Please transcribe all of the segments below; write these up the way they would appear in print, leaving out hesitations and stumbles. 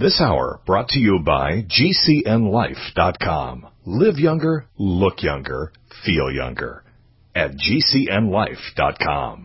This hour brought to you by GCNLife.com. Live younger, look younger, feel younger at GCNLife.com.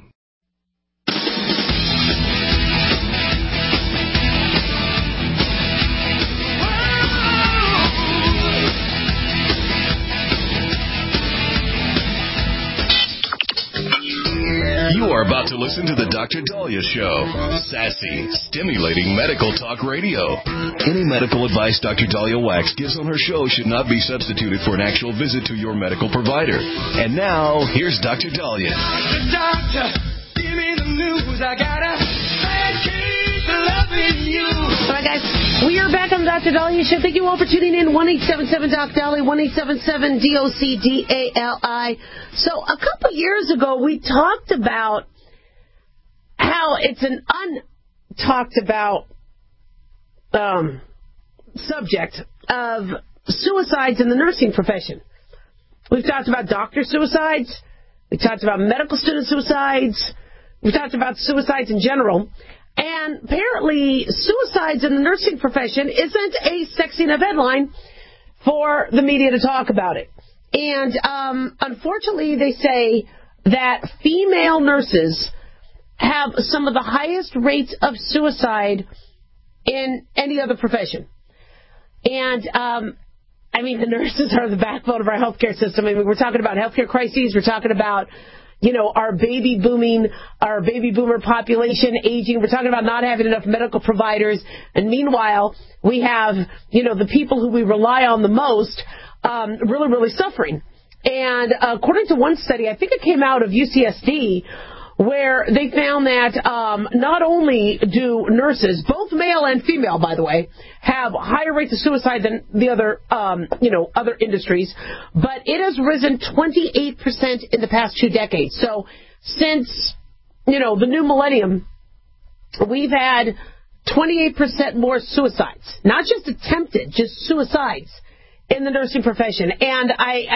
You are about to listen to the Dr. Daliah Show. Sassy, stimulating medical talk radio. Any medical advice Dr. Daliah Wax gives on her show should not be substituted for an actual visit to your medical provider. And now, here's Dr. Daliah. Doctor, give me the news. I got a bad case of loving you. All right, guys. We are back on the Dr. Daliah Show. Thank you all for tuning in. 1-877-DOC-DALI, 1-877-DOC-DALI. So a couple years ago, we talked about how it's an untalked about subject of suicides in the nursing profession. We've talked about doctor suicides. We've talked about medical student suicides. We've talked about suicides in general. And apparently, suicides in the nursing profession isn't a sexy enough headline for the media to talk about it. And unfortunately, they say that female nurses have some of the highest rates of suicide in any other profession. And, the nurses are the backbone of our healthcare system. We're talking about healthcare crises. We're talking about our baby boomer population aging. We're talking about not having enough medical providers. And meanwhile, we have, the people who we rely on the most really, really suffering. And according to one study, I think it came out of UCSD, where they found that not only do nurses, both male and female, by the way, have higher rates of suicide than the other, other industries, but it has risen 28% in the past 2 decades. So since, the new millennium, we've had 28% more suicides, not just attempted, just suicides in the nursing profession. And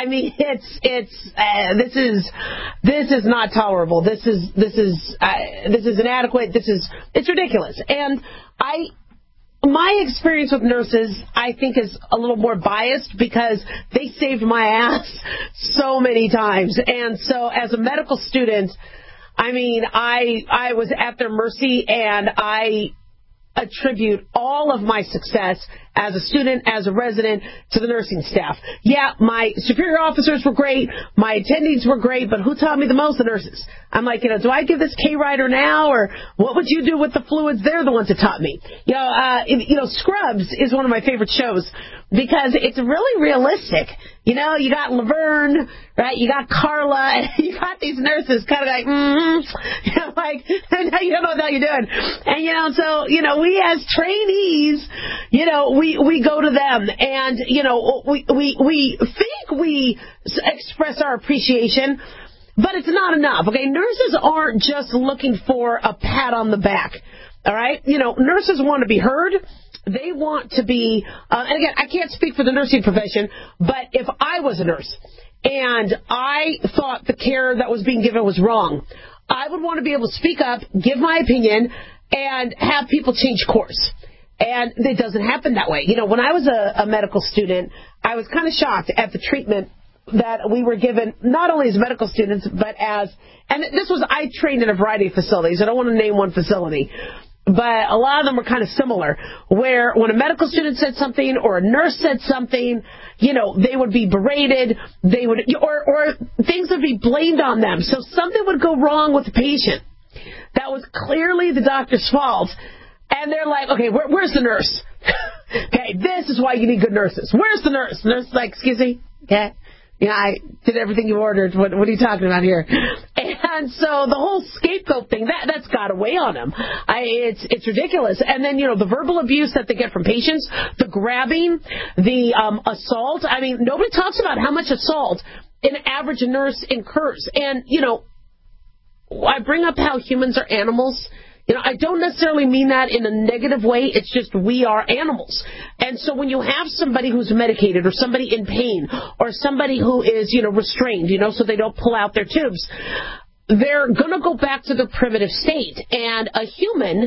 this is not tolerable. This is inadequate. It's ridiculous. And my experience with nurses, I think, is a little more biased because they saved my ass so many times. And so as a medical student, I was at their mercy, and I attribute all of my success as a student, as a resident, to the nursing staff. Yeah, my superior officers were great, my attendings were great, but who taught me the most? The nurses. I'm like, do I give this K-Rider now, or what would you do with the fluids? They're the ones that taught me. Scrubs is one of my favorite shows because it's really realistic. You got Laverne, right? You got Carla, and you got these nurses kind of like, you don't know what the hell you're doing. And, we as trainees, we go to them, and, we think we express our appreciation, but it's not enough, okay? Nurses aren't just looking for a pat on the back, all right? Nurses want to be heard. They want to be, and again, I can't speak for the nursing profession, but if I was a nurse and I thought the care that was being given was wrong, I would want to be able to speak up, give my opinion, and have people change course. And it doesn't happen that way. When I was a medical student, I was kind of shocked at the treatment that we were given, not only as medical students, but I trained in a variety of facilities. I don't want to name one facility, but a lot of them were kind of similar, where when a medical student said something or a nurse said something, they would be berated, or things would be blamed on them. So something would go wrong with the patient that was clearly the doctor's fault. And they're like, okay, where's the nurse? Okay, this is why you need good nurses. Where's the nurse? The nurse is like, excuse me? Okay. I did everything you ordered. What are you talking about here? And so the whole scapegoat thing, that's got to weigh on them. It's ridiculous. And then, the verbal abuse that they get from patients, the grabbing, the assault. Nobody talks about how much assault an average nurse incurs. And, I bring up how humans are animals. I don't necessarily mean that in a negative way. It's just we are animals. And so when you have somebody who's medicated, or somebody in pain, or somebody who is, restrained, so they don't pull out their tubes, they're going to go back to their primitive state. And a human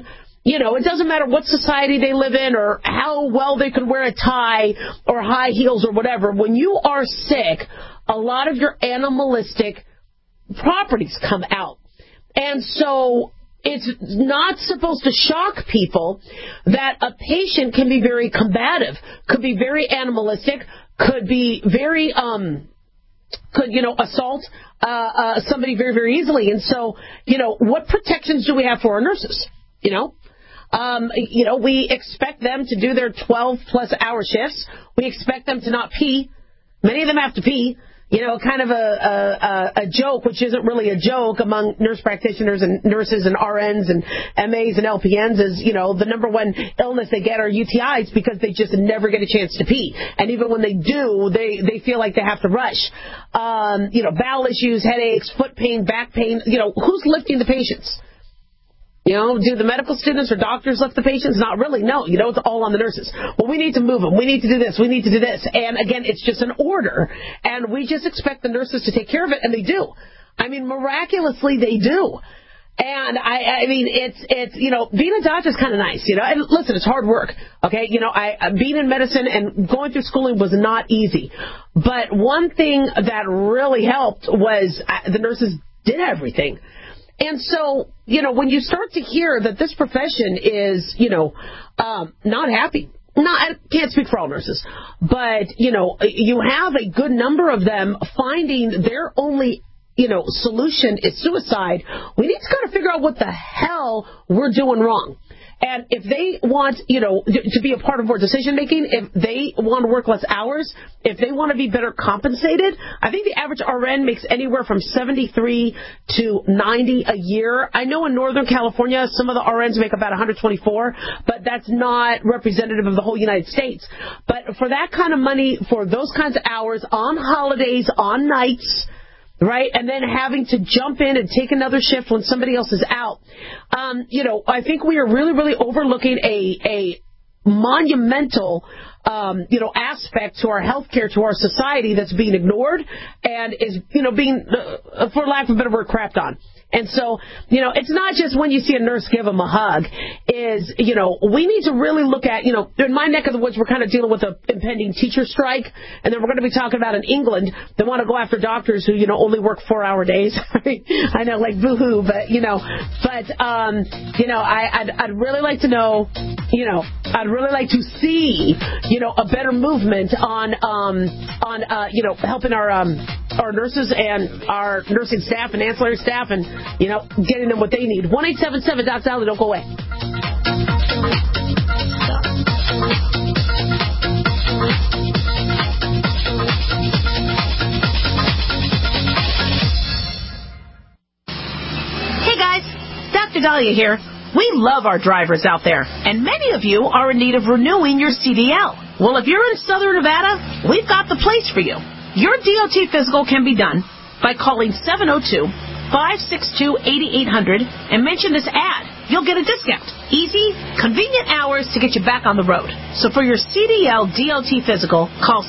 it doesn't matter what society they live in or how well they can wear a tie or high heels or whatever. When you are sick, a lot of your animalistic properties come out. And so it's not supposed to shock people that a patient can be very combative, could be very animalistic, could be very, assault somebody very, very easily. And so, what protections do we have for our nurses? We expect them to do their 12-plus hour shifts. We expect them to not pee. Many of them have to pee. Kind of a joke, which isn't really a joke among nurse practitioners and nurses and RNs and MAs and LPNs is, the number one illness they get are UTIs because they just never get a chance to pee. And even when they do, they feel like they have to rush. Bowel issues, headaches, foot pain, back pain. Who's lifting the patients? Do the medical students or doctors lift the patients? Not really, no. It's all on the nurses. Well, we need to move them. We need to do this. We need to do this. And again, it's just an order. And we just expect the nurses to take care of it, and they do. Miraculously, they do. And it's being a doctor is kind of nice, And listen, it's hard work, okay? Being in medicine and going through schooling was not easy. But one thing that really helped was the nurses did everything. And so, when you start to hear that this profession is, not happy, I can't speak for all nurses, but, you have a good number of them finding their only, solution is suicide. We need to kind of figure out what the hell we're doing wrong. And if they want, to be a part of more decision making, if they want to work less hours, if they want to be better compensated, I think the average RN makes anywhere from $73 to $90 a year. I know in Northern California, some of the RNs make about $124, but that's not representative of the whole United States. But for that kind of money, for those kinds of hours, on holidays, on nights, right, and then having to jump in and take another shift when somebody else is out. I think we are really, really overlooking a monumental, aspect to our healthcare, to our society that's being ignored and is, being, for lack of a better word, crapped on. And so, it's not just when you see a nurse give them a hug. We need to really look at, in my neck of the woods, we're kind of dealing with an impending teacher strike. And then we're going to be talking about in England, they want to go after doctors who, only work 4-hour days. I know, like boo-hoo, but, I'd really like to know, I'd really like to see, a better movement on helping our nurses and our nursing staff and ancillary staff and, getting them what they need. 1-877-DOC-DOLLAR. Don't go away. Hey guys, Dr. Dahlia here. We love our drivers out there, and many of you are in need of renewing your CDL. Well, if you're in Southern Nevada, we've got the place for you. Your DOT physical can be done by calling 702-562-8800 and mention this ad. You'll get a discount. Easy, convenient hours to get you back on the road. So for your CDL DOT physical, call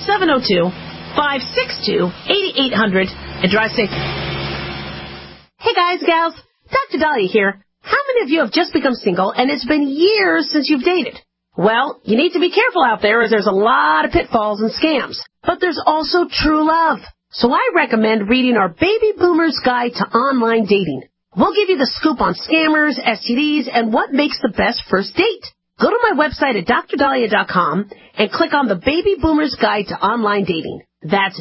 702-562-8800 and drive safe. Hey guys, gals, Dr. Dahlia here. How many of you have just become single and it's been years since you've dated? Well, you need to be careful out there as there's a lot of pitfalls and scams. But there's also true love. So I recommend reading our Baby Boomer's Guide to Online Dating. We'll give you the scoop on scammers, STDs, and what makes the best first date. Go to my website at drdahlia.com and click on the Baby Boomer's Guide to Online Dating. That's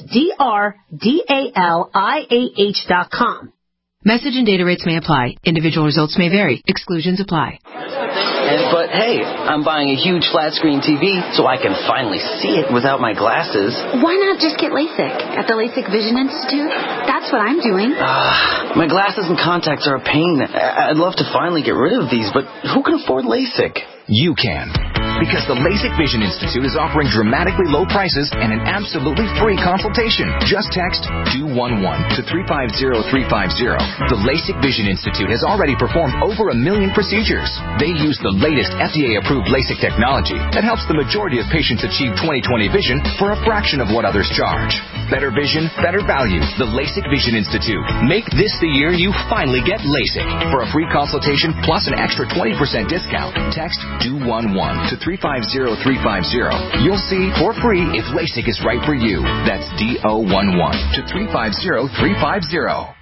DRDALIAH.com. Message and data rates may apply. Individual results may vary. Exclusions apply. But hey, I'm buying a huge flat screen TV so I can finally see it without my glasses. Why not just get LASIK at the LASIK Vision Institute? That's what I'm doing. My glasses and contacts are a pain. I'd love to finally get rid of these, but who can afford LASIK? You can. Because the LASIK Vision Institute is offering dramatically low prices and an absolutely free consultation. Just text 211 to 350350. The LASIK Vision Institute has already performed over 1 million procedures. They use the latest FDA-approved LASIK technology that helps the majority of patients achieve 20/20 vision for a fraction of what others charge. Better vision, better value. The LASIK Vision Institute. Make this the year you finally get LASIK. For a free consultation plus an extra 20% discount, text 211 to 350350. You'll see for free if LASIK is right for you. That's D-O-11 to 350350.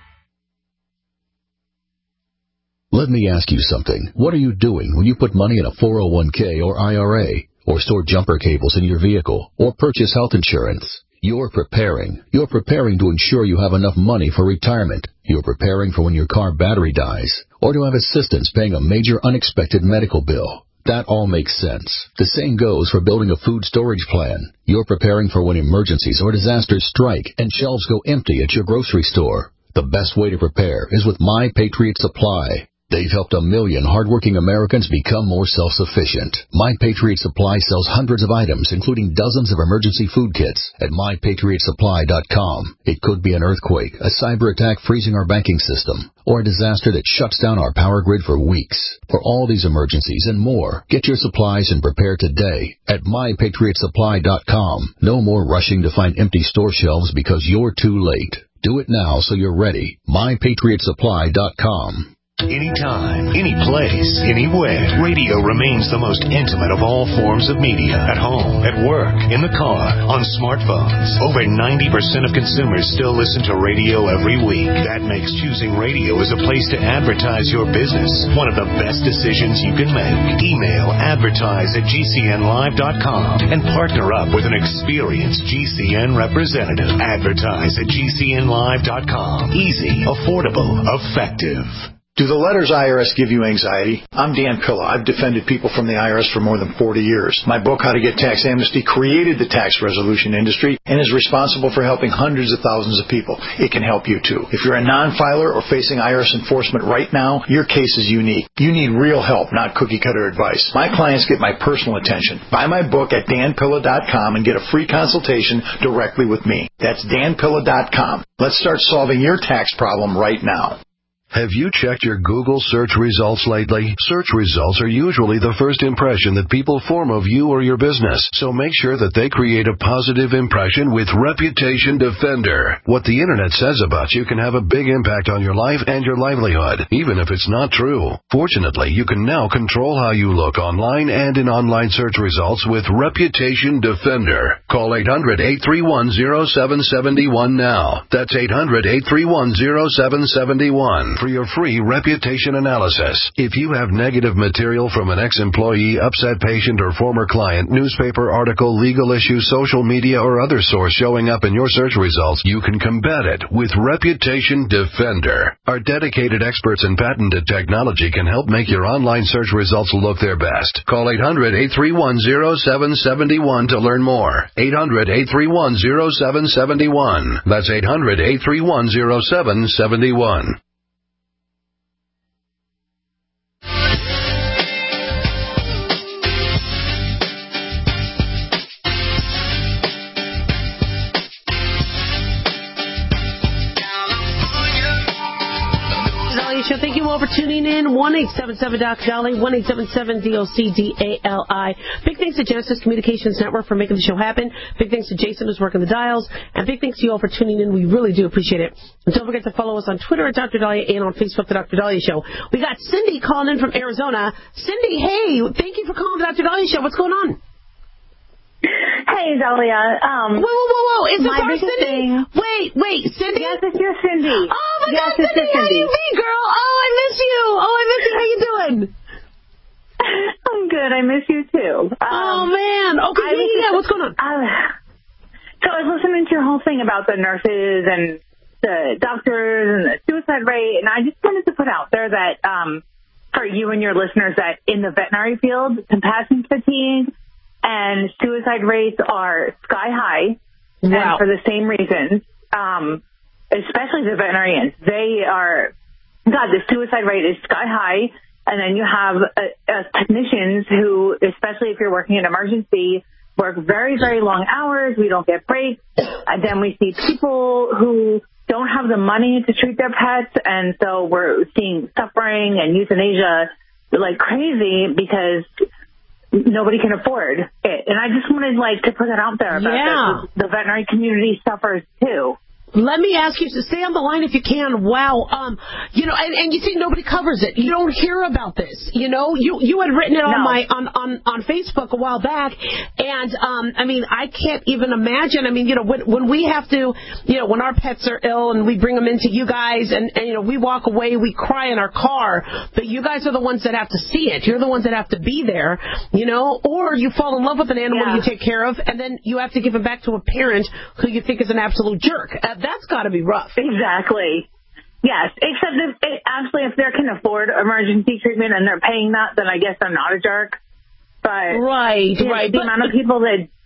Let me ask you something. What are you doing when you put money in a 401k or IRA, or store jumper cables in your vehicle, or purchase health insurance? You're preparing. You're preparing to ensure you have enough money for retirement. You're preparing for when your car battery dies, or to have assistance paying a major unexpected medical bill. That all makes sense. The same goes for building a food storage plan. You're preparing for when emergencies or disasters strike and shelves go empty at your grocery store. The best way to prepare is with My Patriot Supply. They've helped 1 million hardworking Americans become more self-sufficient. My Patriot Supply sells hundreds of items, including dozens of emergency food kits at MyPatriotSupply.com. It could be an earthquake, a cyber attack freezing our banking system, or a disaster that shuts down our power grid for weeks. For all these emergencies and more, get your supplies and prepare today at MyPatriotSupply.com. No more rushing to find empty store shelves because you're too late. Do it now so you're ready. MyPatriotSupply.com. Anytime, any place, anywhere, radio remains the most intimate of all forms of media. At home, at work, in the car, on smartphones. Over 90% of consumers still listen to radio every week. That makes choosing radio as a place to advertise your business one of the best decisions you can make. Email advertise@gcnlive.com and partner up with an experienced GCN representative. Advertise@gcnlive.com. Easy, affordable, effective. Do the letters IRS give you anxiety? I'm Dan Pilla. I've defended people from the IRS for more than 40 years. My book, How to Get Tax Amnesty, created the tax resolution industry and is responsible for helping hundreds of thousands of people. It can help you too. If you're a non-filer or facing IRS enforcement right now, your case is unique. You need real help, not cookie-cutter advice. My clients get my personal attention. Buy my book at danpilla.com and get a free consultation directly with me. That's danpilla.com. Let's start solving your tax problem right now. Have you checked your Google search results lately? Search results are usually the first impression that people form of you or your business, so make sure that they create a positive impression with Reputation Defender. What the internet says about you can have a big impact on your life and your livelihood, even if it's not true. Fortunately, you can now control how you look online and in online search results with Reputation Defender. Call 800-831-0771 now. That's 800-831-0771. For your free reputation analysis. If you have negative material from an ex-employee, upset patient, or former client, newspaper article, legal issue, social media, or other source showing up in your search results, you can combat it with Reputation Defender. Our dedicated experts in patented technology can help make your online search results look their best. Call 800-831-0771 to learn more. 800-831-0771. That's 800-831-0771. Thank you all for tuning in. 1-877-DOC-DOLLY, 1-877-DOC-DALI. Big thanks to Genesis Communications Network for making the show happen. Big thanks to Jason who's working the dials. And big thanks to you all for tuning in. We really do appreciate it. And don't forget to follow us on Twitter at Dr. Dahlia and on Facebook, The Dr. Dahlia Show. We got Cindy calling in from Arizona. Cindy, hey, thank you for calling the Dr. Dahlia Show. What's going on? Hey, Dahlia. Whoa. Is this our Cindy? Wait, Cindy? Yes, it's your Cindy. Oh, my God, Cindy, how you be, girl? Oh, I miss you. How you doing? I'm good. I miss you, too. Oh, man. Okay, yeah, what's going on? So I was listening to your whole thing about the nurses and the doctors and the suicide rate, and I just wanted to put out there that for you and your listeners that in the veterinary field, compassion fatigue and suicide rates are sky high. Wow. And for the same reasons, especially the veterinarians. The suicide rate is sky high, And then you have technicians who, especially if you're working in emergency, work very, very long hours. We don't get breaks. And then we see people who don't have the money to treat their pets. And so we're seeing suffering and euthanasia like crazy because nobody can afford it. And I just wanted to put that out there about the veterinary community suffers too. Let me ask you to stay on the line if you can. Wow. And you see nobody covers it. You don't hear about this. You had written it on Facebook a while back. And, I can't even imagine. When we have to, when our pets are ill and we bring them into you guys and we walk away, we cry in our car, but you guys are the ones that have to see it. You're the ones that have to be there, or you fall in love with an animal you take care of and then you have to give it back to a parent who you think is an absolute jerk. That's got to be rough. Exactly. Yes, except if they can afford emergency treatment and they're paying that, then I guess they're not a jerk. But the amount of people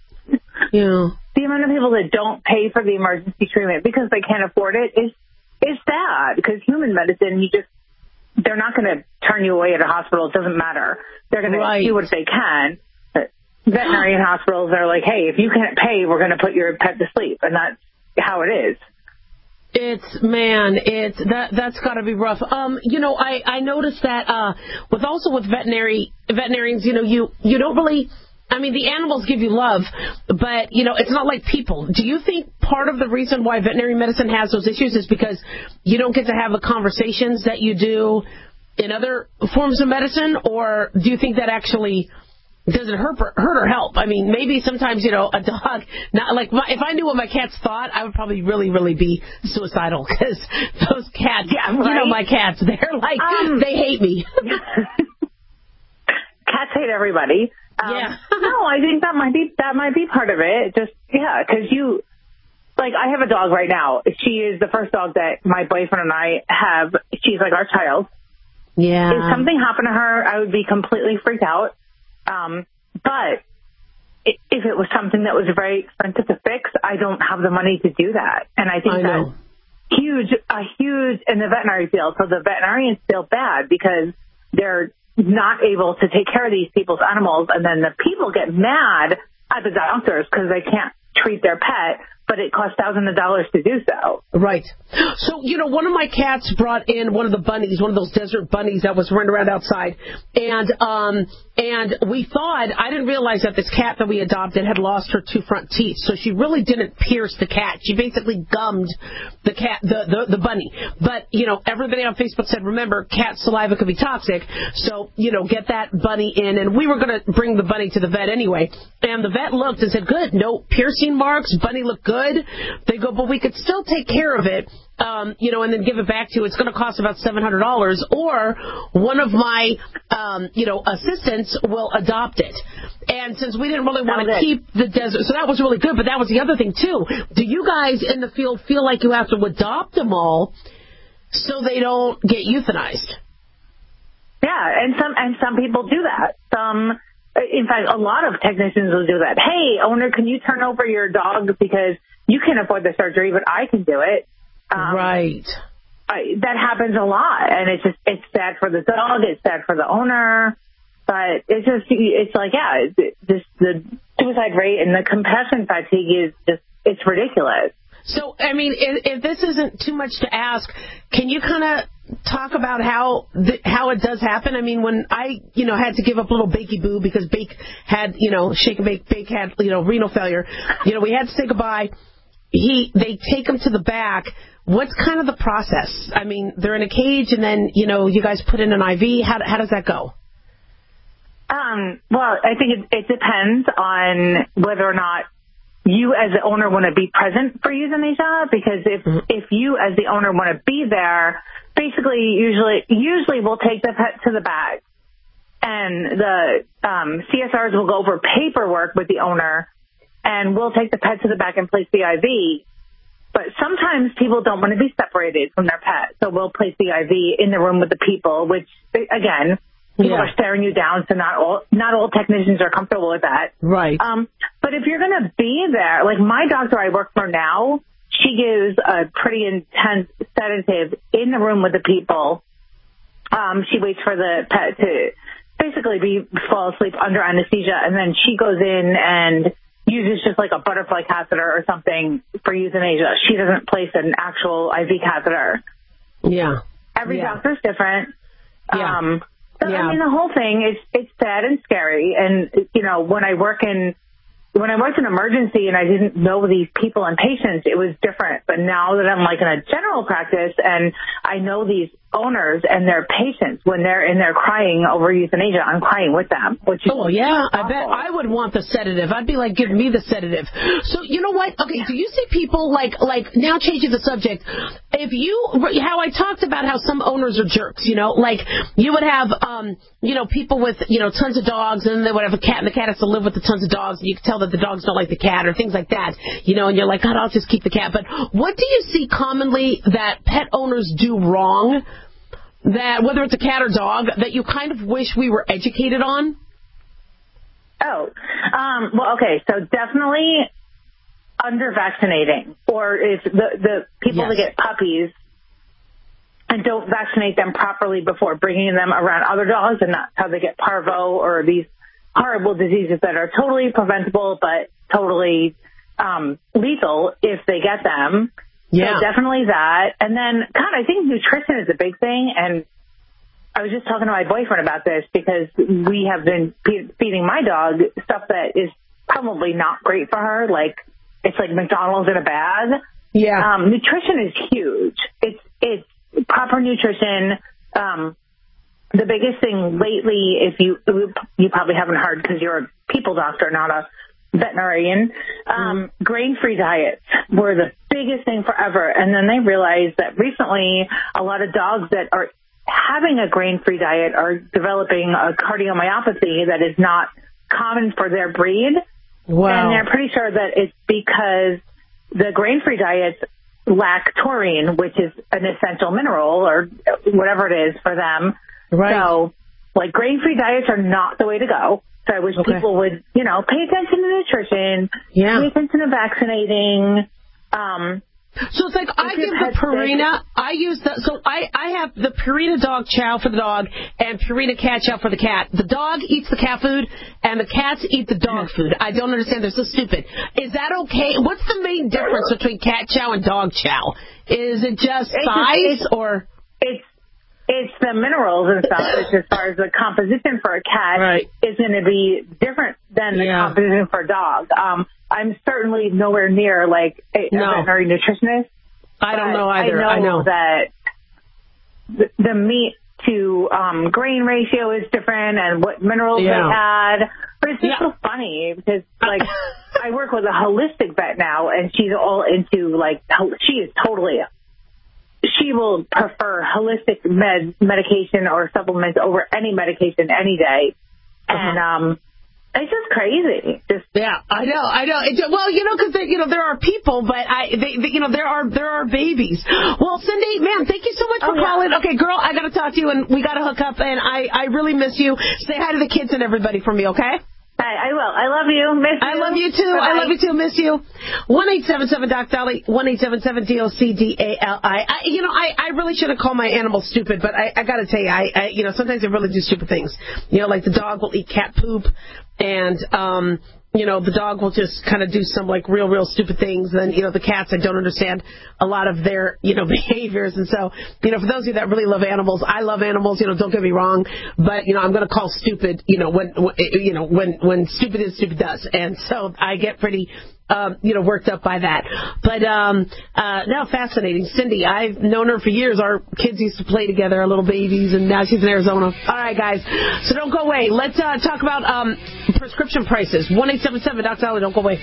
that don't pay for the emergency treatment because they can't afford it is sad. Because human medicine, they're not going to turn you away at a hospital. It doesn't matter. They're going to do what they can. But veterinary hospitals are like, hey, if you can't pay, we're going to put your pet to sleep, and that's how it is. That's got to be rough. I noticed that with veterinarians, you don't really, the animals give you love, but, it's not like people. Do you think part of the reason why veterinary medicine has those issues is because you don't get to have the conversations that you do in other forms of medicine, or do you think that actually does it hurt or help? Maybe sometimes, a dog, if I knew what my cats thought, I would probably really, really be suicidal because those cats, my cats, they're they hate me. Cats hate everybody. No, I think that might be part of it. Because I have a dog right now. She is the first dog that my boyfriend and I have. She's like our child. Yeah. If something happened to her, I would be completely freaked out. But if it was something that was very expensive to fix, I don't have the money to do that. And I think that's huge in the veterinary field. So the veterinarians feel bad because they're not able to take care of these people's animals. And then the people get mad at the doctors because they can't treat their pet, but it costs thousands of dollars to do so. Right. So, one of my cats brought in one of the bunnies, one of those desert bunnies that was running around outside. And we thought, I didn't realize that this cat that we adopted had lost her 2 front teeth. So she really didn't pierce the cat. She basically gummed the cat, the bunny. But, everybody on Facebook said, remember, cat saliva could be toxic. So, get that bunny in. And we were going to bring the bunny to the vet anyway. And the vet looked and said, good, no piercing marks, bunny looked good. They go, but we could still take care of it, and then give it back to you. It's going to cost about $700, or one of my, assistants will adopt it. And since we didn't really want to keep the desert, so that was really good, but that was the other thing, too. Do you guys in the field feel like you have to adopt them all so they don't get euthanized? Yeah, and some people do that. In fact, a lot of technicians will do that. Hey, owner, can you turn over your dog because you can't afford the surgery, but I can do it. Right. That happens a lot, and it's sad for the dog, it's sad for the owner, but the suicide rate and the compassion fatigue is it's ridiculous. So, if this isn't too much to ask, can you kind of talk about how it does happen? When I, had to give up little Bakey Boo because Bake had, Shake and Bake had, renal failure. We had to say goodbye. They take him to the back. What's kind of the process? They're in a cage and then, you guys put in an IV. How does that go? Well, I think it depends on whether or not you as the owner want to be present for euthanasia, because if you as the owner want to be there, basically usually we'll take the pet to the back, and the CSRs will go over paperwork with the owner, and we'll take the pet to the back and place the IV. But sometimes people don't want to be separated from their pet, so we'll place the IV in the room with the people, which again, people are staring you down, so not all technicians are comfortable with that. Right. But if you're going to be there, like my doctor I work for now, she gives a pretty intense sedative in the room with the people. She waits for the pet to basically fall asleep under anesthesia, and then she goes in and uses just like a butterfly catheter or something for euthanasia. She doesn't place an actual IV catheter. Yeah. Every doctor's different. Yeah. So, I mean, the whole thing it's sad and scary. And, you know, when I worked in emergency and I didn't know these people and patients, it was different. But now that I'm like in a general practice and I know these owners and their patients, when they're in there crying over euthanasia, I'm crying with them. Which is I bet I would want the sedative. I'd be like, give me the sedative. So you know what? Okay, do you see people like now changing the subject? How I talked about how some owners are jerks, you know, like you would have, people with, tons of dogs, and they would have a cat, and the cat has to live with the tons of dogs, and you can tell that the dogs don't like the cat or things like that, and you're like, God, I'll just keep the cat. But what do you see commonly that pet owners do wrong? That whether it's a cat or dog, that you kind of wish we were educated on? Okay. So definitely under-vaccinating, or if the people that get puppies and don't vaccinate them properly before bringing them around other dogs, and that's how they get parvo or these horrible diseases that are totally preventable but totally lethal if they get them. Yeah. So definitely that. And then, God, I think nutrition is a big thing. And I was just talking to my boyfriend about this because we have been feeding my dog stuff that is probably not great for her. Like, it's like McDonald's in a bag. Yeah. Nutrition is huge. It's proper nutrition. The biggest thing lately, if you probably haven't heard because you're a people doctor, not a veterinarian, grain-free diets were the biggest thing forever. And then they realized that recently a lot of dogs that are having a grain-free diet are developing a cardiomyopathy that is not common for their breed. Wow. And they're pretty sure that it's because the grain-free diets lack taurine, which is an essential mineral or whatever it is for them. Right. So, like, grain-free diets are not the way to go. So I wish people would, pay attention to nutrition, pay attention to vaccinating. So it's like I give the Purina. I use I have the Purina dog chow for the dog and Purina cat chow for the cat. The dog eats the cat food and the cats eat the dog food. I don't understand. They're so stupid. Is that okay? What's the main difference between cat chow and dog chow? Is it just size or? It's the minerals and stuff. It's as far as the composition for a cat is going to be different than the composition for a dog. I'm certainly nowhere near like a veterinary nutritionist. I don't know either. I know that the meat to grain ratio is different and what minerals they add. But it's just so funny because like I work with a holistic vet now, and she's all into like she will prefer holistic medication or supplements over any medication any day. And it's just crazy. I know. Because there are people, but there are babies. Well, Cindy, man, thank you so much for calling. Okay, girl, I got to talk to you, and we got to hook up. And I really miss you. Say hi to the kids and everybody for me, okay? I will. I love you. Miss you. I love you too. Bye-bye. I love you too. Miss you. 1-877-DOC-DOLLY. 1-877-DOC-DALI. I really should have called my animal stupid, but I got to tell you, sometimes they really do stupid things. Like the dog will eat cat poop, and the dog will just kind of do some like real stupid things. And the cats, I don't understand a lot of their behaviors. And so for those of you that really love animals, I love animals. Don't get me wrong, but I'm going to call stupid when stupid is stupid does. And so I get pretty worked up by that. But now fascinating. Cindy, I've known her for years. Our kids used to play together, our little babies, and now she's in Arizona. All right, guys. So don't go away. Let's talk about prescription prices. 1-877-DOC-DOLLY. Don't go away.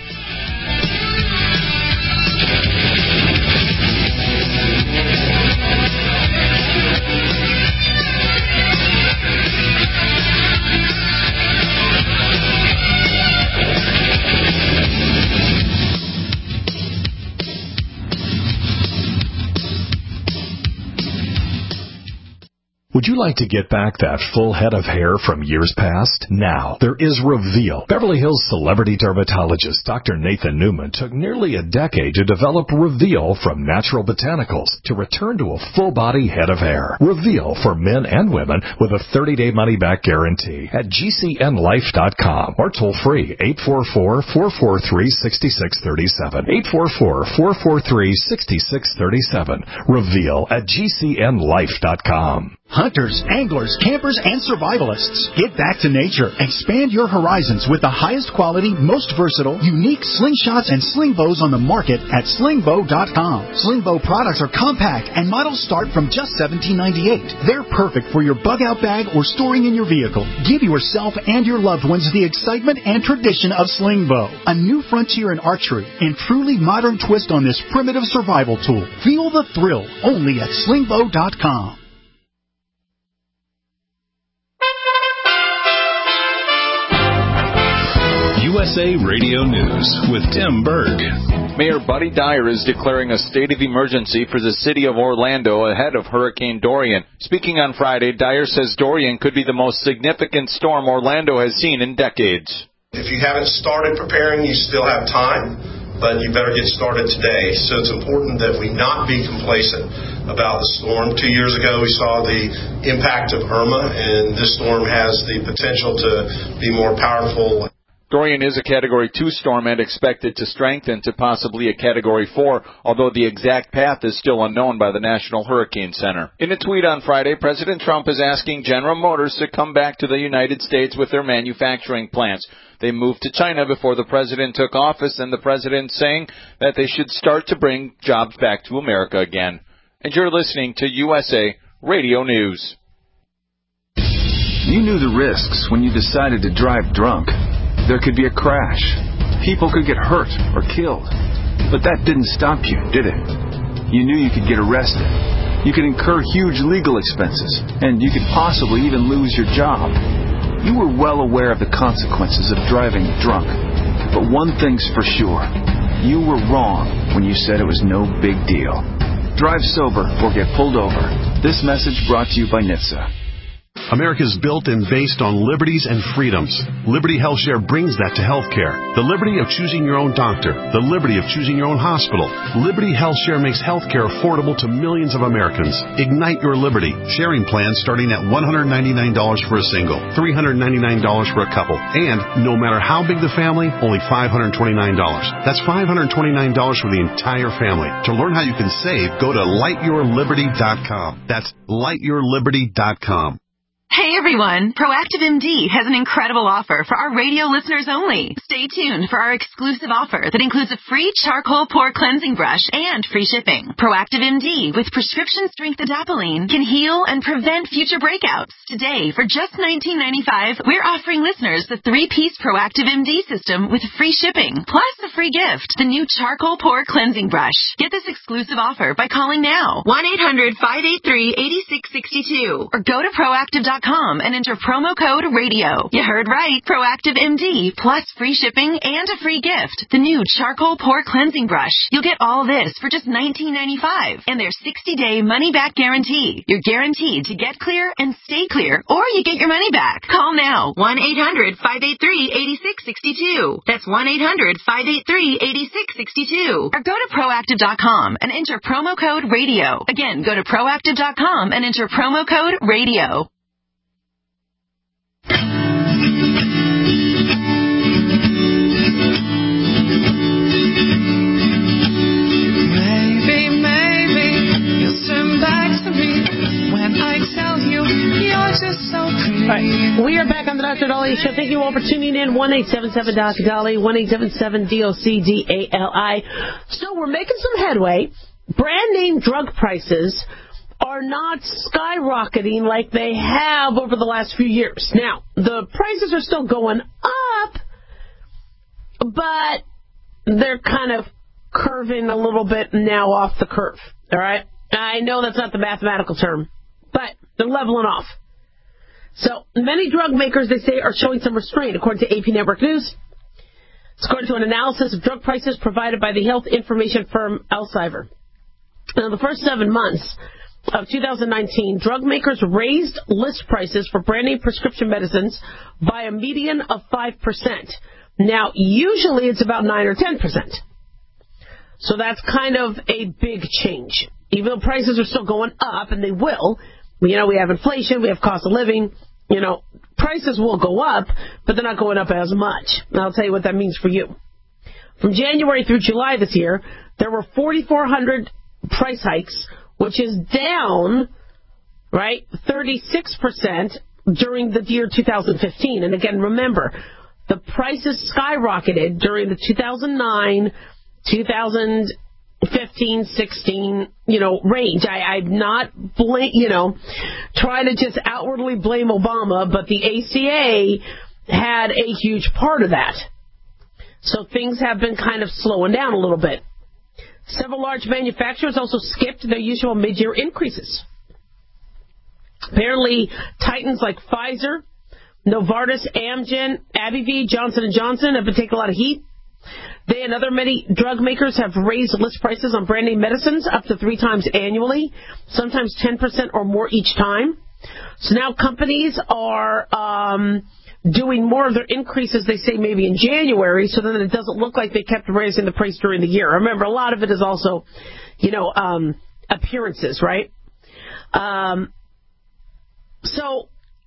Would Would you like to get back that full head of hair from years past? Now, there is Reveal. Beverly Hills celebrity dermatologist Dr. Nathan Newman took nearly a decade to develop Reveal from natural botanicals to return to a full-body head of hair. Reveal for men and women with a 30-day money-back guarantee at GCNlife.com or toll-free 844-443-6637. 844-443-6637. Reveal at GCNlife.com. Hunters, anglers, campers, and survivalists. Get back to nature. Expand your horizons with the highest quality, most versatile, unique slingshots and sling bows on the market at slingbow.com. Slingbow products are compact and models start from just $17.98. They're perfect for your bug-out bag or storing in your vehicle. Give yourself and your loved ones the excitement and tradition of Slingbow, a new frontier in archery and truly modern twist on this primitive survival tool. Feel the thrill only at slingbow.com. USA Radio News with Tim Berg. Mayor Buddy Dyer is declaring a state of emergency for the city of Orlando ahead of Hurricane Dorian. Speaking on Friday, Dyer says Dorian could be the most significant storm Orlando has seen in decades. If you haven't started preparing, you still have time, but you better get started today. So it's important that we not be complacent about the storm. 2 years ago, we saw the impact of Irma, and this storm has the potential to be more powerful. Dorian is a Category 2 storm and expected to strengthen to possibly a Category 4, although the exact path is still unknown by the National Hurricane Center. In a tweet on Friday, President Trump is asking General Motors to come back to the United States with their manufacturing plants. They moved to China before the president took office, and the president saying that they should start to bring jobs back to America again. And you're listening to USA Radio News. You knew the risks when you decided to drive drunk. There could be a crash. People could get hurt or killed. But that didn't stop you, did it? You knew you could get arrested. You could incur huge legal expenses, and you could possibly even lose your job. You were well aware of the consequences of driving drunk. But one thing's for sure. You were wrong when you said it was no big deal. Drive sober or get pulled over. This message brought to you by NHTSA. America's built and based on liberties and freedoms. Liberty HealthShare brings that to healthcare. The liberty of choosing your own doctor. The liberty of choosing your own hospital. Liberty HealthShare makes healthcare affordable to millions of Americans. Ignite your liberty. Sharing plans starting at $199 for a single, $399 for a couple, and no matter how big the family, only $529. That's $529 for the entire family. To learn how you can save, go to lightyourliberty.com. That's lightyourliberty.com. Hey everyone, Proactive MD has an incredible offer for our radio listeners only. Stay tuned for our exclusive offer that includes a free charcoal pore cleansing brush and free shipping. Proactive MD with prescription strength adapalene can heal and prevent future breakouts. Today, for just $19.95, we're offering listeners the 3-piece Proactive MD system with free shipping, plus a free gift, the new charcoal pore cleansing brush. Get this exclusive offer by calling now, 1-800-583-8662, or go to proactive.com and enter promo code RADIO. You heard right. Proactive MD plus free shipping and a free gift. The new charcoal pore cleansing brush. You'll get all this for just $19.95 and their 60-day money-back guarantee. You're guaranteed to get clear and stay clear, or you get your money back. Call now. 1-800-583-8662. That's 1-800-583-8662. Or go to proactive.com and enter promo code RADIO. Again, go to proactive.com and enter promo code RADIO. Maybe you'll turn back to me when I tell you you're just so pretty. All right, we are back on the Dr. Daliah Show. Thank you all for tuning in. 1-877-Dr. 1-877-DOC-DALI. So we're making some headway. Brand name drug prices are not skyrocketing like they have over the last few years. Now, the prices are still going up, but they're kind of curving a little bit now off the curve. All right? I know that's not the mathematical term, but they're leveling off. So many drug makers, they say, are showing some restraint, according to AP Network News. It's according to an analysis of drug prices provided by the health information firm Elsevier. Now, the first 7 months, of 2019, drug makers raised list prices for brand name prescription medicines by a median of 5%. Now, usually it's about 9 or 10%. So that's kind of a big change. Even though prices are still going up, and they will, we have inflation, we have cost of living, prices will go up, but they're not going up as much. And I'll tell you what that means for you. From January through July this year, there were 4,400 price hikes, which is down, 36% during the year 2015. And again, remember, the prices skyrocketed during the 2009, 2015, 16, range. I'm not trying to just outwardly blame Obama, but the ACA had a huge part of that. So things have been kind of slowing down a little bit. Several large manufacturers also skipped their usual mid-year increases. Apparently, titans like Pfizer, Novartis, Amgen, AbbVie, Johnson & Johnson have been taking a lot of heat. They and other many drug makers have raised list prices on brand name medicines up to 3 times annually, sometimes 10% or more each time. So now companies are doing more of their increases, they say, maybe in January, so then it doesn't look like they kept raising the price during the year. Remember, a lot of it is also, appearances, right? So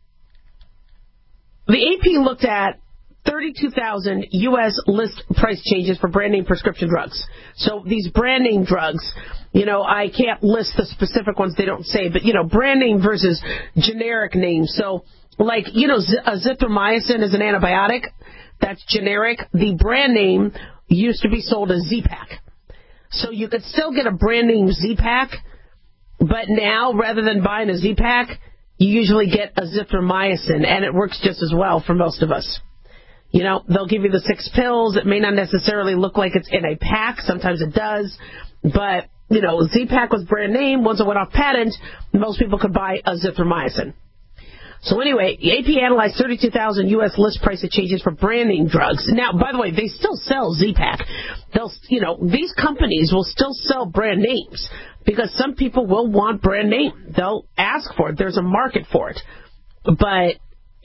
the AP looked at 32,000 U.S. list price changes for brand name prescription drugs. So these brand name drugs, I can't list the specific ones, they don't say, but, brand name versus generic names. So, azithromycin is an antibiotic. That's generic. The brand name used to be sold as Z-Pak. So you could still get a brand name Z-Pak, but now, rather than buying a Z-Pak, you usually get azithromycin, and it works just as well for most of us. They'll give you the 6 pills. It may not necessarily look like it's in a pack. Sometimes it does. But, Z-Pak was brand name. Once it went off patent, most people could buy azithromycin. So anyway, the AP analyzed 32,000 U.S. list price changes for brand name drugs. Now, by the way, they still sell Z-Pak. These companies will still sell brand names because some people will want brand name. They'll ask for it. There's a market for it. But,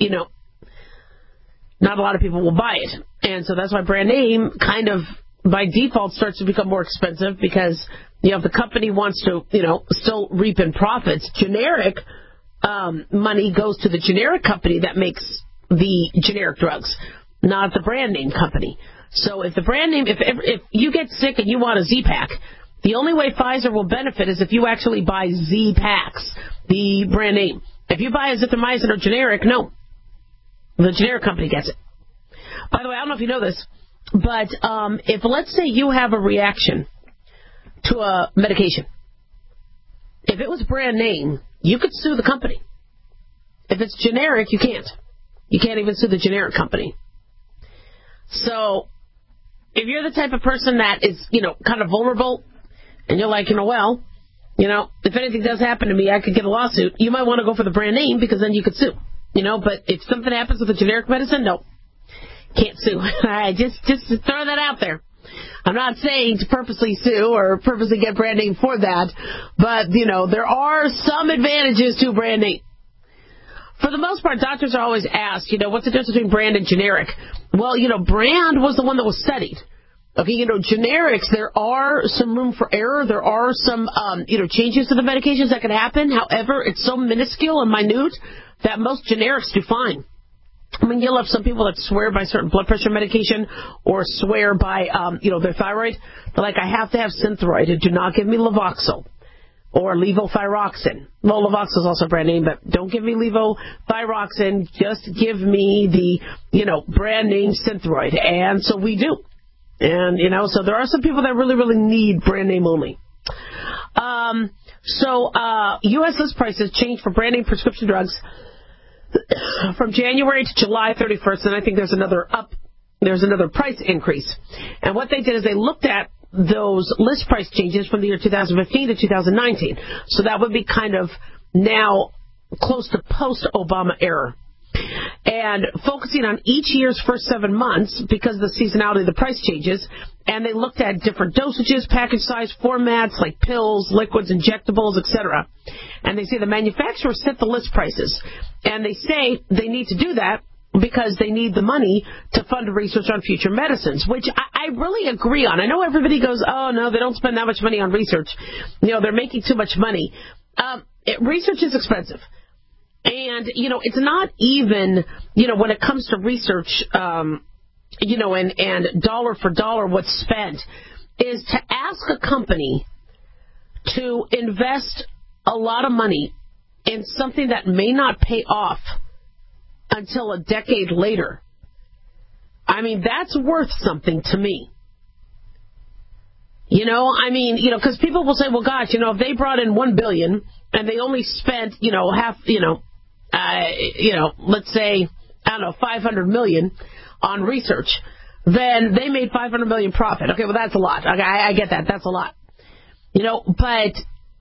not a lot of people will buy it. And so that's why brand name kind of, by default, starts to become more expensive because, if the company wants to, still reap in profits, generic money goes to the generic company that makes the generic drugs, not the brand name company. So if the brand name, if you get sick and you want a Z-Pak, the only way Pfizer will benefit is if you actually buy Z-Paks, the brand name. If you buy azithromycin or generic, no. The generic company gets it. By the way, I don't know if you know this, but if, let's say, you have a reaction to a medication, if it was brand name, you could sue the company. If it's generic, you can't. You can't even sue the generic company. So if you're the type of person that is, kind of vulnerable, and you're like, if anything does happen to me, I could get a lawsuit, you might want to go for the brand name because then you could sue. But if something happens with a generic medicine, no, can't sue. I just throw that out there. I'm not saying to purposely sue or purposely get brand name for that, but, there are some advantages to brand name. For the most part, doctors are always asked, what's the difference between brand and generic? Well, brand was the one that was studied. Okay, generics, there are some room for error. There are some, changes to the medications that could happen. However, it's so minuscule and minute that most generics do fine. I mean, you'll have some people that swear by certain blood pressure medication or swear by, their thyroid. They're like, I have to have Synthroid and do not give me Levoxyl or levothyroxine. Well, Levoxyl is also a brand name, but don't give me levothyroxine. Just give me the, brand name Synthroid. And so we do. And, so there are some people that really, really need brand name only. U.S. list prices changed for brand name prescription drugs from January to July 31st, and I think there's another price increase. And what they did is they looked at those list price changes from the year 2015 to 2019. So that would be kind of now close to post-Obama era. And focusing on each year's first 7 months, because of the seasonality of the price changes, And they looked at different dosages, package size, formats, like pills, liquids, injectables, etc. And they say the manufacturers set the list prices. And they say they need to do that because they need the money to fund research on future medicines, which I really agree on. I know everybody goes, oh, no, they don't spend that much money on research. They're making too much money. Research is expensive. And, it's not even, when it comes to research, and dollar for dollar what's spent, is to ask a company to invest a lot of money in something that may not pay off until a decade later. I mean, that's worth something to me. Because people will say, well, gosh, if they brought in $1 billion and they only spent, half, let's say, I don't know, $500 million on research, then they made $500 million profit. Okay, well, that's a lot. Okay, I get that. That's a lot. But,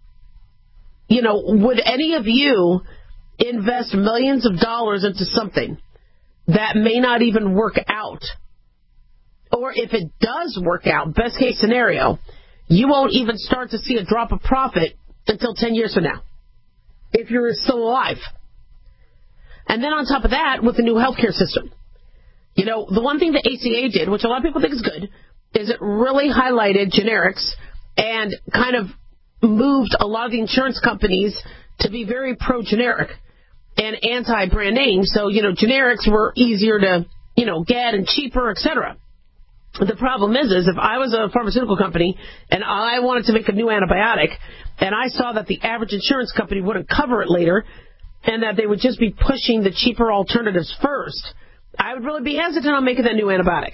would any of you invest millions of dollars into something that may not even work out? Or if it does work out, best case scenario, you won't even start to see a drop of profit until 10 years from now, if you're still alive. And then on top of that, with the new healthcare system, the one thing the ACA did, which a lot of people think is good, is it really highlighted generics and kind of moved a lot of the insurance companies to be very pro-generic and anti-brand name. So, generics were easier to, get and cheaper, etc. The problem is if I was a pharmaceutical company and I wanted to make a new antibiotic and I saw that the average insurance company wouldn't cover it later and that they would just be pushing the cheaper alternatives first, I would really be hesitant on making that new antibiotic.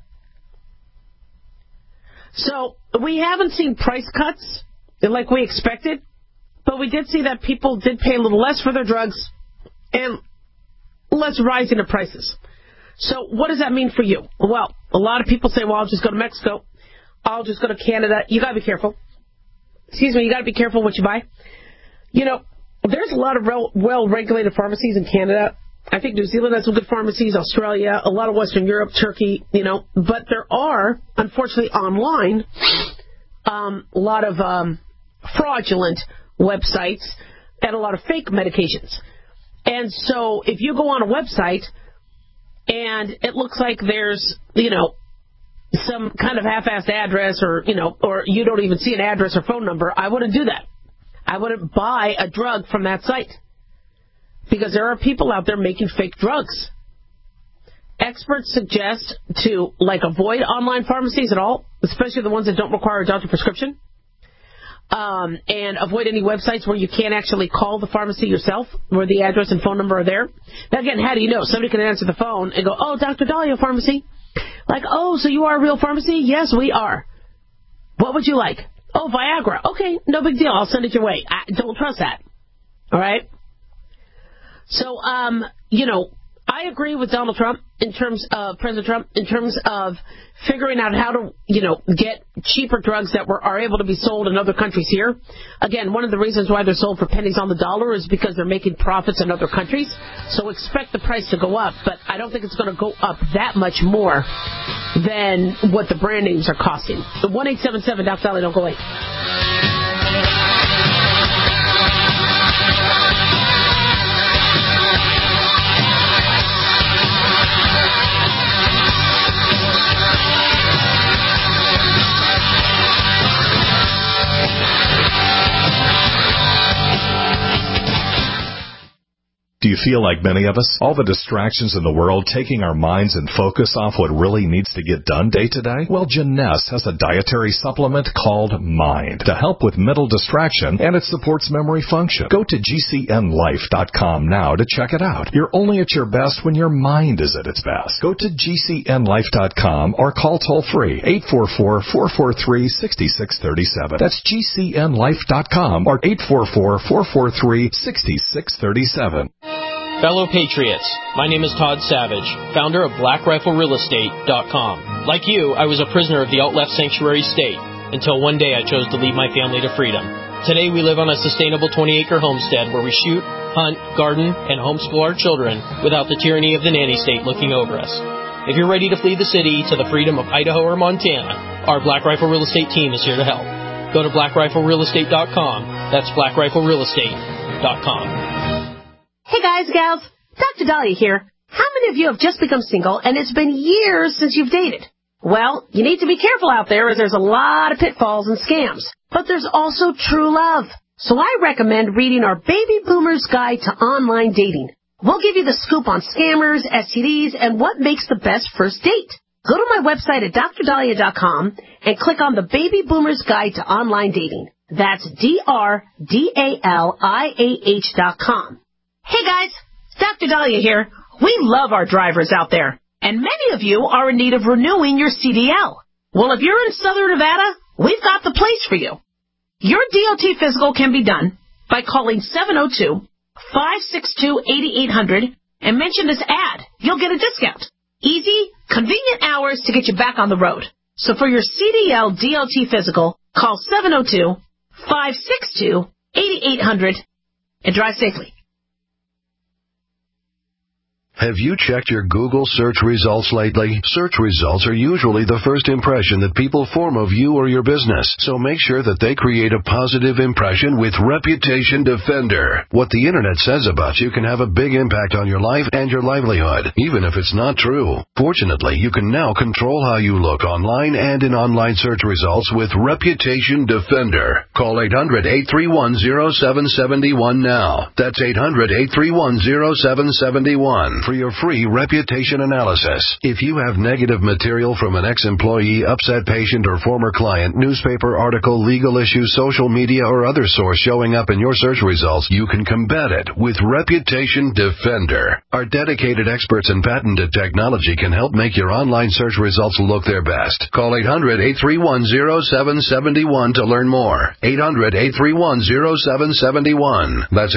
So we haven't seen price cuts like we expected, but we did see that people did pay a little less for their drugs and less rising of prices. So what does that mean for you? Well, a lot of people say, well, I'll just go to Mexico. I'll just go to Canada. You got to be careful. You got to be careful what you buy. There's a lot of well-regulated pharmacies in Canada. I think New Zealand has some good pharmacies, Australia, a lot of Western Europe, Turkey, But there are, unfortunately, online, a lot of fraudulent websites and a lot of fake medications. And so if you go on a website and it looks like there's, some kind of half-assed address or you don't even see an address or phone number, I wouldn't do that. I wouldn't buy a drug from that site because there are people out there making fake drugs. Experts suggest to, avoid online pharmacies at all, especially the ones that don't require a doctor prescription, and avoid any websites where you can't actually call the pharmacy yourself, where the address and phone number are there. Now, again, how do you know? Somebody can answer the phone and go, oh, Dr. Dahlia Pharmacy. Oh, so you are a real pharmacy? Yes, we are. What would you like? Oh, Viagra. Okay, no big deal. I'll send it your way. Don't trust that. All right? So, I agree with Donald Trump in terms of President Trump in terms of figuring out how to, get cheaper drugs that are able to be sold in other countries here. Again, one of the reasons why they're sold for pennies on the dollar is because they're making profits in other countries. So expect the price to go up, but I don't think it's going to go up that much more than what the brand names are costing. The 1-877 Dr. Dahlia, don't go away. Do you feel like many of us? All the distractions in the world taking our minds and focus off what really needs to get done day to day? Well, Jeunesse has a dietary supplement called Mind to help with mental distraction, and it supports memory function. Go to GCNlife.com now to check it out. You're only at your best when your mind is at its best. Go to GCNlife.com or call toll-free 844-443-6637. That's GCNlife.com or 844-443-6637. Fellow Patriots, my name is Todd Savage, founder of BlackRifleRealEstate.com. Like you, I was a prisoner of the alt-left sanctuary state until one day I chose to lead my family to freedom. Today we live on a sustainable 20-acre homestead where we shoot, hunt, garden, and homeschool our children without the tyranny of the nanny state looking over us. If you're ready to flee the city to the freedom of Idaho or Montana, Our Black Rifle Real Estate team is here to help. Go to blackriflerealestate.com. That's blackriflerealestate.com. Hey guys, gals, Dr. Dahlia here. How many of you have just become single and it's been years since you've dated? Well, you need to be careful out there as there's a lot of pitfalls and scams. But there's also true love. So I recommend reading our Baby Boomer's Guide to Online Dating. We'll give you the scoop on scammers, STDs, and what makes the best first date. Go to my website at drdahlia.com and click on the Baby Boomer's Guide to Online Dating. That's DRDALIAH.com. Hey guys, Dr. Dahlia here. We love our drivers out there, and many of you are in need of renewing your CDL. Well, if you're in Southern Nevada, we've got the place for you. Your DOT physical can be done by calling 702-562-8800 and mention this ad. You'll get a discount. Easy, convenient hours to get you back on the road. So for your CDL DOT physical, call 702-562-8800 and drive safely. Have you checked your Google search results lately? Search results are usually the first impression that people form of you or your business, so make sure that they create a positive impression with Reputation Defender. What the internet says about you can have a big impact on your life and your livelihood, even if it's not true. Fortunately, you can now control how you look online and in online search results with Reputation Defender. Call 800-831-0771 now. That's 800-831-0771. For your free reputation analysis. If you have negative material from an ex-employee, upset patient, or former client, newspaper article, legal issue, social media, or other source showing up in your search results, you can combat it with Reputation Defender. Our dedicated experts in patented technology can help make your online search results look their best. Call 800-831-0771 to learn more. 800-831-0771. That's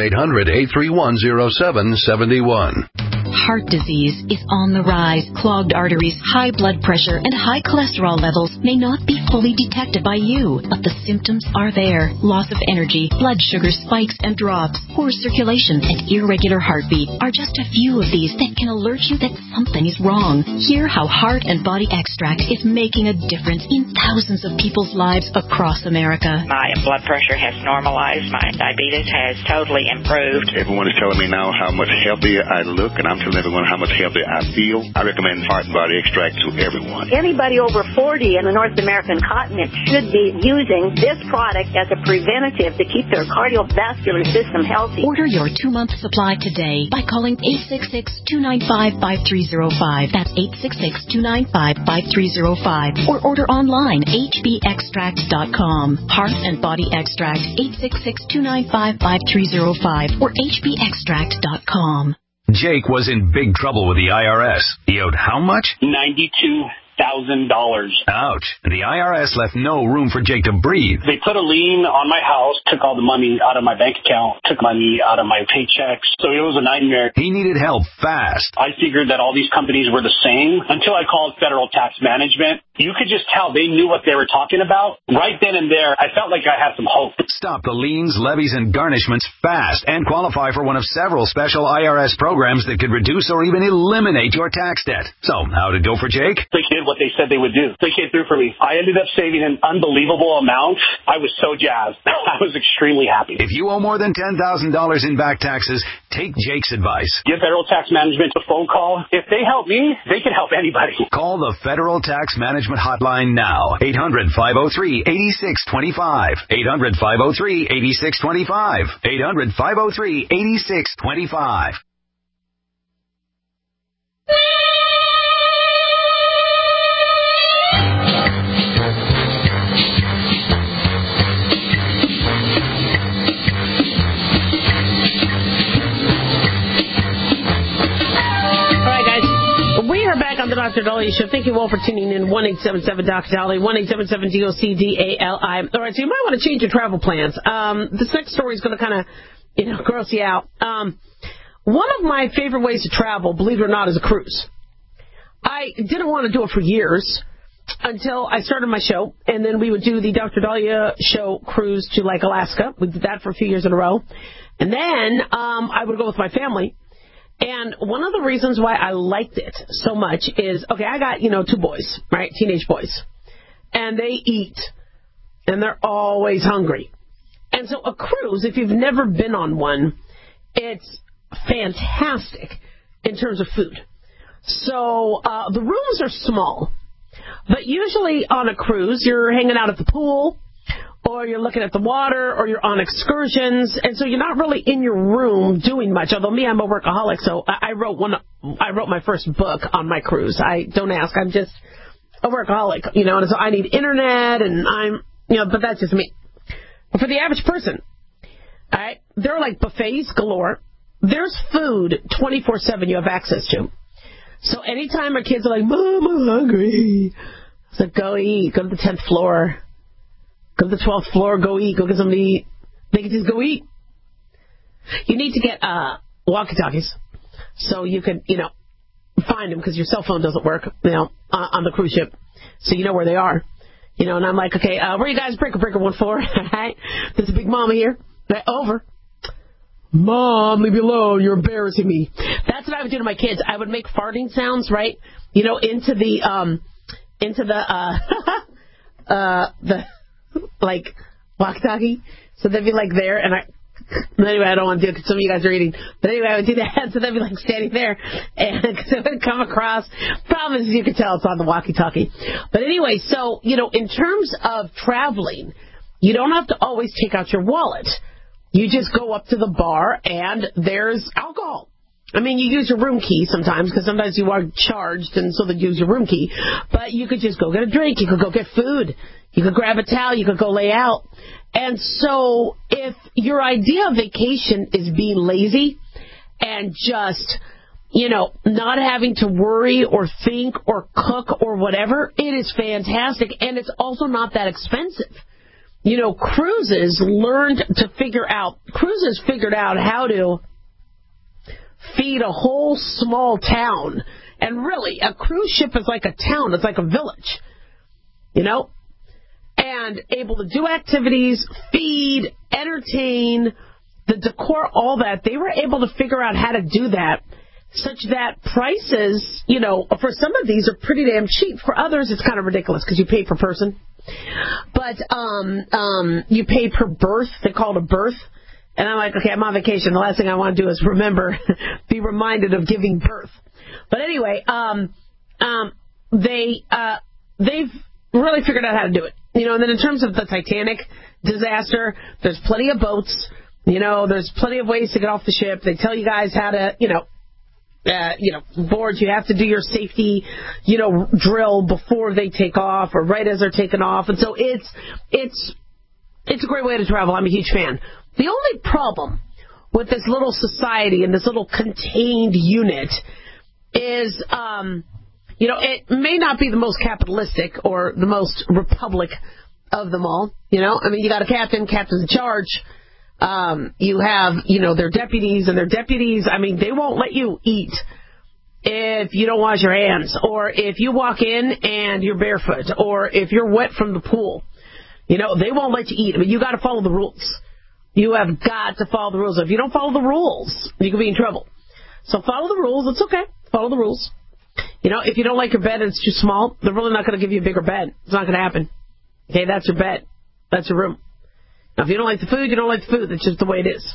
800-831-0771. Heart disease is on the rise. Clogged arteries, high blood pressure, and high cholesterol levels may not be fully detected by you, but the symptoms are there. Loss of energy, blood sugar spikes and drops, poor circulation, and irregular heartbeat are just a few of these that can alert you that something is wrong. Hear how Heart and Body Extract is making a difference in thousands of people's lives across America. My blood pressure has normalized. My diabetes has totally improved. Everyone is telling me now how much healthier I look, and I'm telling everyone how much healthier I feel. I recommend Heart and Body Extract to everyone. Anybody over 40 in the North American continent should be using this product as a preventative to keep their cardiovascular system healthy. Order your 2-month supply today by calling 866-295-5305. That's 866-295-5305. Or order online, hbextract.com. Heart and Body Extract, 866-295-5305 or hbextract.com. Jake was in big trouble with the IRS. He owed how much? $92,000. Ouch. The IRS left no room for Jake to breathe. They put a lien on my house, took all the money out of my bank account, took money out of my paychecks. So it was a nightmare. He needed help fast. I figured that all these companies were the same until I called Federal Tax Management. You could just tell they knew what they were talking about. Right then and there, I felt like I had some hope. Stop the liens, levies, and garnishments fast and qualify for one of several special IRS programs that could reduce or even eliminate your tax debt. So, how'd it go for Jake? They did what they said they would do. They came through for me. I ended up saving an unbelievable amount. I was so jazzed. I was extremely happy. If you owe more than $10,000 in back taxes, take Jake's advice. Give Federal Tax Management a phone call. If they help me, they can help anybody. Call the Federal Tax Management Hotline now. 800-503-8625. 800-503-8625. 800-503-8625. On the Dr. Dahlia Show. Thank you all for tuning in. 1-877-Dr. 1-877-DOCDALI. All right, so you might want to change your travel plans. This next story is going to kind of, gross you out. One of my favorite ways to travel, believe it or not, is a cruise. I didn't want to do it for years until I started my show, and then we would do the Dr. Dahlia Show cruise to, Alaska. We did that for a few years in a row. And then I would go with my family. And one of the reasons why I liked it so much is, I got, 2 boys, right? Teenage boys. And and they eat, and they're always hungry. And so a cruise, if you've never been on one, it's fantastic in terms of food. So the rooms are small, but usually on a cruise, you're hanging out at the pool, or you're looking at the water, or you're on excursions, and so you're not really in your room doing much. Although me, I'm a workaholic, so I wrote my first book on my cruise. Don't ask, I'm just a workaholic, and so I need internet, and but that's just me. But for the average person, all right, there are like buffets galore. There's food 24/7 you have access to. So anytime our kids are like, Mom, I'm hungry, it's like, go eat, go to the 10th floor. Go to the 12th floor, go eat, go get something to eat. They can just go eat. You need to get walkie-talkies so you can, find them because your cell phone doesn't work, on the cruise ship. So you know where they are. And I'm like, okay, where are you guys? Breaker 1-4. Right? There's a big mama here. Over. Mom, leave me alone. You're embarrassing me. That's what I would do to my kids. I would make farting sounds, right? Into the like walkie-talkie, so they'd be like there, and anyway, I don't want to do it because some of you guys are eating, but anyway, I would do that, so they'd be like standing there, and because it would come across. Problem is, you can tell it's on the walkie-talkie. But anyway, so in terms of traveling, you don't have to always take out your wallet. You just go up to the bar, and there's alcohol. I mean, you use your room key sometimes, because sometimes you are charged, and so they use your room key. But you could just go get a drink. You could go get food. You could grab a towel. You could go lay out. And so if your idea of vacation is being lazy and just, not having to worry or think or cook or whatever, it is fantastic. And it's also not that expensive. Cruises figured out how to feed a whole small town. And really, a cruise ship is like a town. It's like a village, and able to do activities, feed, entertain, the decor, all that. They were able to figure out how to do that such that prices, for some of these are pretty damn cheap. For others, it's kind of ridiculous because you pay per person. But you pay per berth. They call it a berth. And I'm like, okay, I'm on vacation. The last thing I want to do is be reminded of giving birth. But anyway, they've really figured out how to do it. And then in terms of the Titanic disaster, there's plenty of boats. There's plenty of ways to get off the ship. They tell you guys how to, board. You have to do your safety, drill before they take off or right as they're taking off. And so it's a great way to travel. I'm a huge fan. The only problem with this little society and this little contained unit is, it may not be the most capitalistic or the most republic of them all. You got a captain's in charge. You have, their deputies, and their deputies, they won't let you eat if you don't wash your hands, or if you walk in and you're barefoot, or if you're wet from the pool. They won't let you eat. You got to follow the rules. You have got to follow the rules. If you don't follow the rules, you can be in trouble. So follow the rules. It's okay. Follow the rules. If you don't like your bed and it's too small, they're really not going to give you a bigger bed. It's not going to happen. Okay, that's your bed. That's your room. Now, if you don't like the food, you don't like the food. That's just the way it is.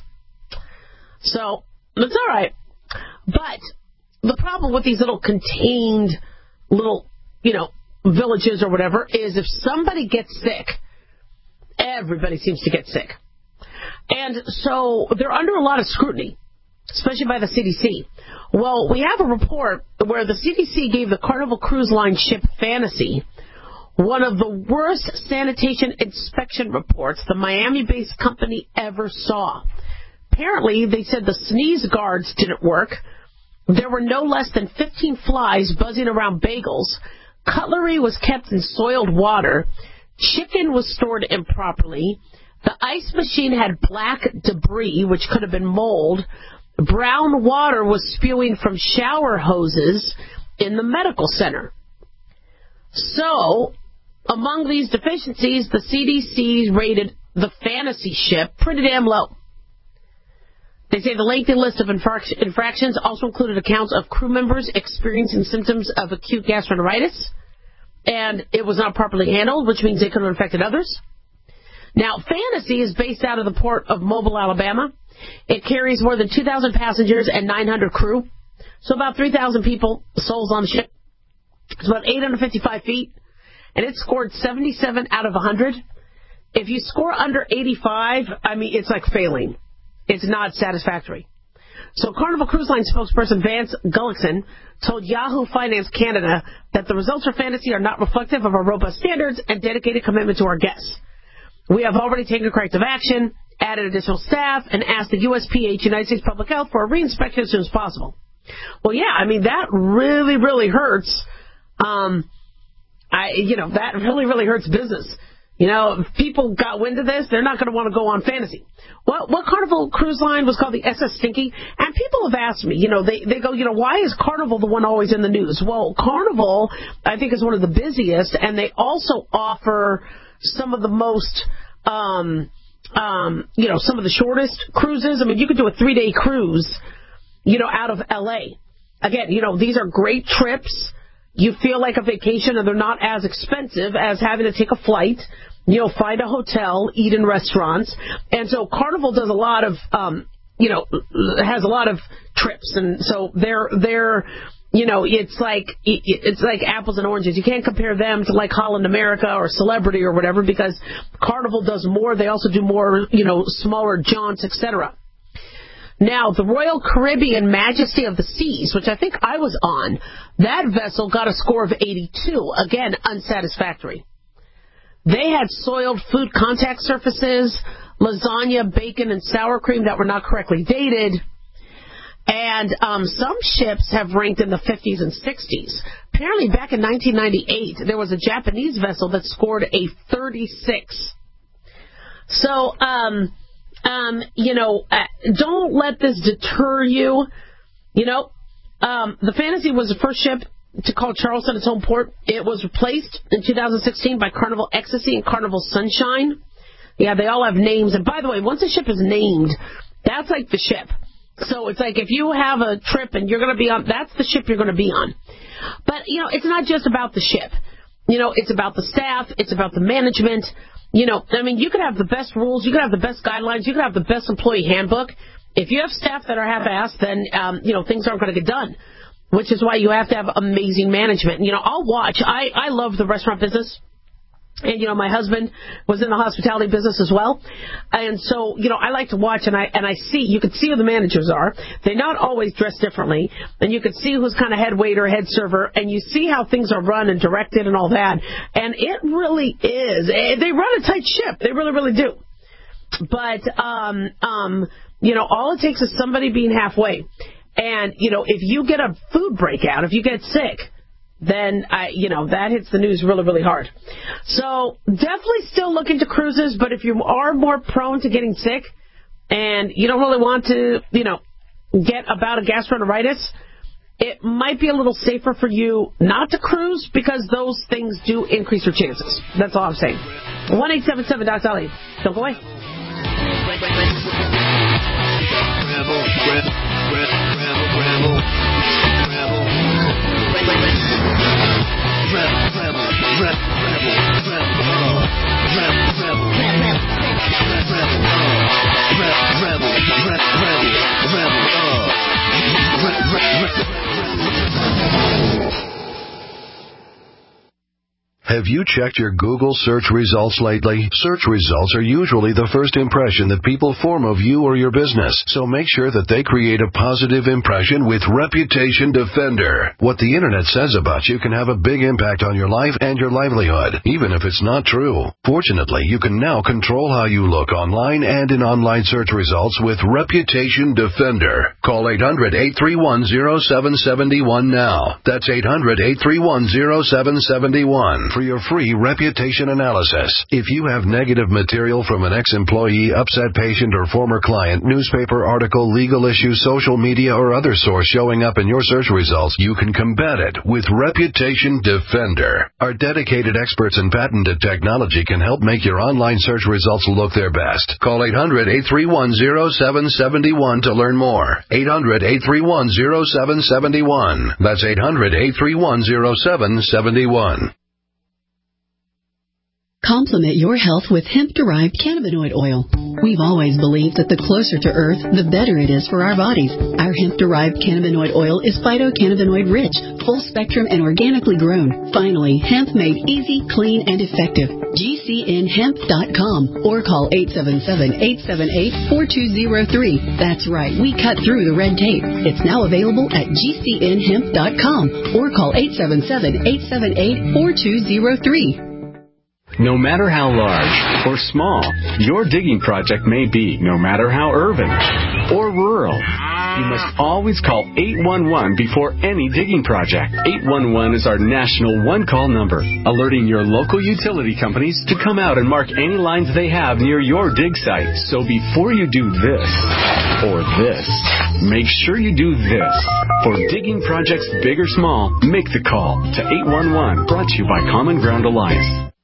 So, it's all right. But the problem with these little contained little, villages or whatever is if somebody gets sick, everybody seems to get sick. And so they're under a lot of scrutiny, especially by the CDC. Well, we have a report where the CDC gave the Carnival Cruise Line ship Fantasy one of the worst sanitation inspection reports the Miami-based company ever saw. Apparently, they said the sneeze guards didn't work. There were no less than 15 flies buzzing around bagels. Cutlery was kept in soiled water. Chicken was stored improperly. The ice machine had black debris, which could have been mold. Brown water was spewing from shower hoses in the medical center. So, among these deficiencies, the CDC rated the Fantasy ship pretty damn low. They say the lengthy list of infractions also included accounts of crew members experiencing symptoms of acute gastroenteritis, and it was not properly handled, which means it could have infected others. Now, Fantasy is based out of the port of Mobile, Alabama. It carries more than 2,000 passengers and 900 crew, so about 3,000 people, souls on the ship. It's about 855 feet, and it scored 77 out of 100. If you score under 85, I mean, it's like failing. It's not satisfactory. So Carnival Cruise Line spokesperson Vance Gullickson told Yahoo Finance Canada that the results for Fantasy are not reflective of our robust standards and dedicated commitment to our guests. We have already taken corrective action, added additional staff, and asked the USPH, United States Public Health, for a reinspection as soon as possible. Well, yeah, I mean, that really, really hurts. That really, really hurts business. You know, if people got wind of this, they're not going to want to go on Fantasy. What Carnival Cruise Line was called the SS Stinky? And people have asked me, they go, why is Carnival the one always in the news? Well, Carnival, I think, is one of the busiest, and they also offer some of the most, some of the shortest cruises. I mean, you could do a 3-day cruise, out of L.A. Again, these are great trips. You feel like a vacation, and they're not as expensive as having to take a flight, find a hotel, eat in restaurants. And so Carnival does a lot of, has a lot of trips. And so they're it's like apples and oranges. You can't compare them to like Holland America or Celebrity or whatever, because Carnival does more. They also do more, smaller jaunts, etc. Now, the Royal Caribbean Majesty of the Seas, which I think I was on, that vessel got a score of 82. Again, unsatisfactory. They had soiled food contact surfaces, lasagna, bacon, and sour cream that were not correctly dated. And some ships have ranked in the 50s and 60s. Apparently, back in 1998, there was a Japanese vessel that scored a 36. So, don't let this deter you. The Fantasy was the first ship to call Charleston its home port. It was replaced in 2016 by Carnival Ecstasy and Carnival Sunshine. Yeah, they all have names. And by the way, once a ship is named, that's like the ship. So it's like if you have a trip and you're going to be on, that's the ship you're going to be on. But, it's not just about the ship. It's about the staff. It's about the management. You could have the best rules, you could have the best guidelines, you could have the best employee handbook. If you have staff that are half-assed, then, things aren't going to get done, which is why you have to have amazing management. I'll watch. I love the restaurant business. And, my husband was in the hospitality business as well. And so, I like to watch, and I see, you can see who the managers are. They're not always dressed differently. And you can see who's kind of head waiter, head server, and you see how things are run and directed and all that. And it really is. They run a tight ship. They really, really do. But, all it takes is somebody being halfway. And, if you get a food breakout, if you get sick, then, that hits the news really, really hard. So definitely still look into cruises, but if you are more prone to getting sick and you don't really want to, get about a gastroenteritis, it might be a little safer for you not to cruise, because those things do increase your chances. That's all I'm saying. 1-877-DOC-DOLLY. Don't go away. Have you checked your Google search results lately? Search results are usually the first impression that people form of you or your business, so make sure that they create a positive impression with Reputation Defender. What the internet says about you can have a big impact on your life and your livelihood, even if it's not true. Fortunately, you can now control how you look online and in online search results with Reputation Defender. Call 800-831-0771 now. That's 800-831-0771. For your free reputation analysis. If you have negative material from an ex-employee, upset patient, or former client, newspaper article, legal issue, social media, or other source showing up in your search results, you can combat it with Reputation Defender. Our dedicated experts in patented technology can help make your online search results look their best. Call 800-831-0771 to learn more. 800-831-0771. That's 800-831-0771. Complement your health with hemp-derived cannabinoid oil. We've always believed that the closer to Earth, the better it is for our bodies. Our hemp-derived cannabinoid oil is phytocannabinoid rich, full spectrum, and organically grown. Finally, hemp made easy, clean, and effective. GCNhemp.com or call 877-878-4203. That's right, we cut through the red tape. It's now available at GCNhemp.com or call 877-878-4203. No matter how large or small your digging project may be, no matter how urban or rural, you must always call 811 before any digging project. 811 is our national one-call number, alerting your local utility companies to come out and mark any lines they have near your dig site. So before you do this or this, make sure you do this. For digging projects big or small, make the call to 811, brought to you by Common Ground Alliance.